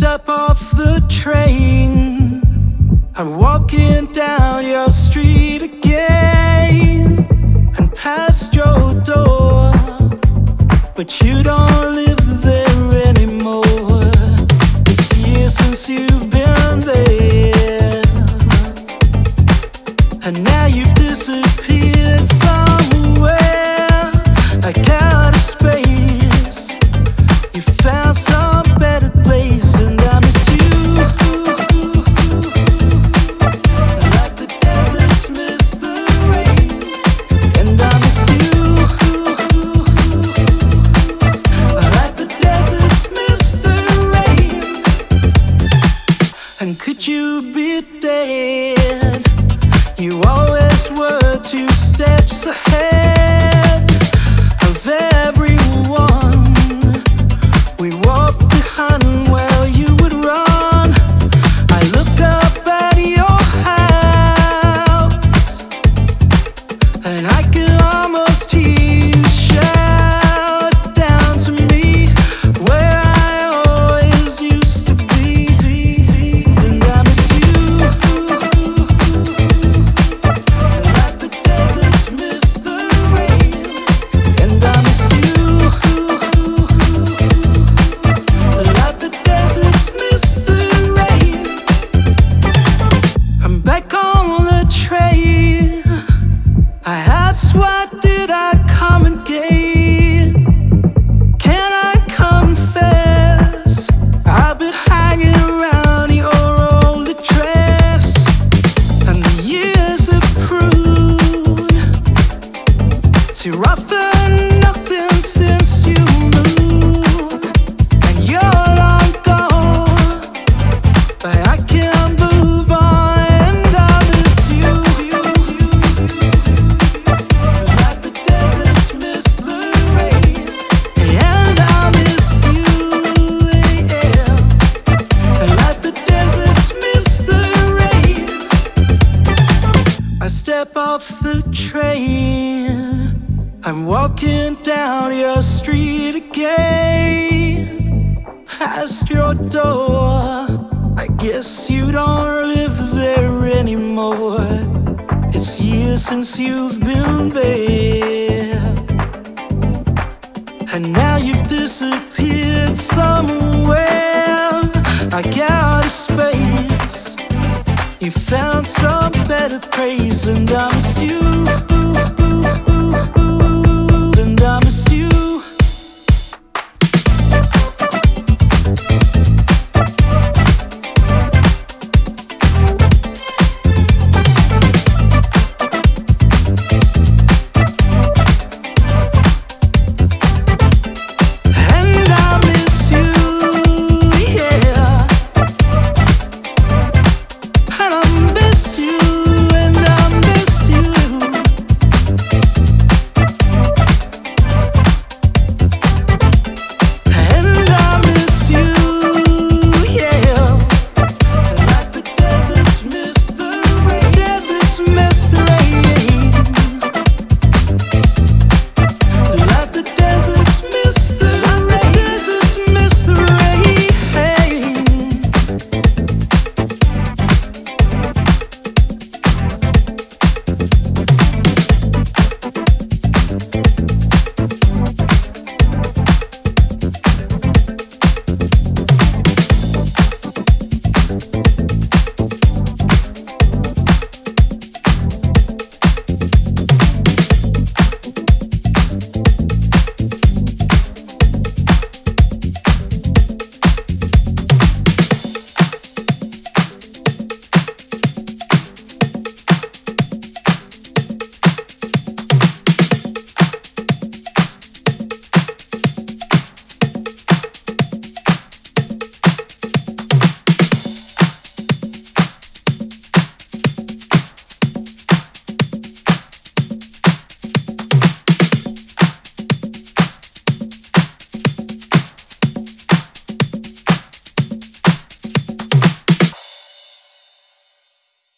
step off the train, I'm walking down your street again and past your door, but you don't live there anymore. It's years since you've been there, and now you've disappeared somewhere. I got a space, you found some better place, and I miss you. Like the deserts miss the rain, and I miss you. Like the deserts miss the rain. And could you be dead? You always were 2 steps ahead of everyone. We walked behind while you would run. I look up at your house, and I can almost hear you shout down to me where I always used to be. And I miss you. Like the deserts miss the rain, and I miss you. Like the deserts miss the rain. I'm back on the train. I asked, why did I come again? Can I confess? I've been hanging around your old address, and the years have proved to offer nothing since you moved. And you're long gone, but I can't move on, and I miss you. Like the deserts miss the rain, and I miss you. Like the deserts miss the rain. I step off the train, I'm walking down your street again, past your door. I guess you don't live there anymore. It's years since you've been there, and now you've disappeared somewhere. I got a space, you found some better place, and I miss you.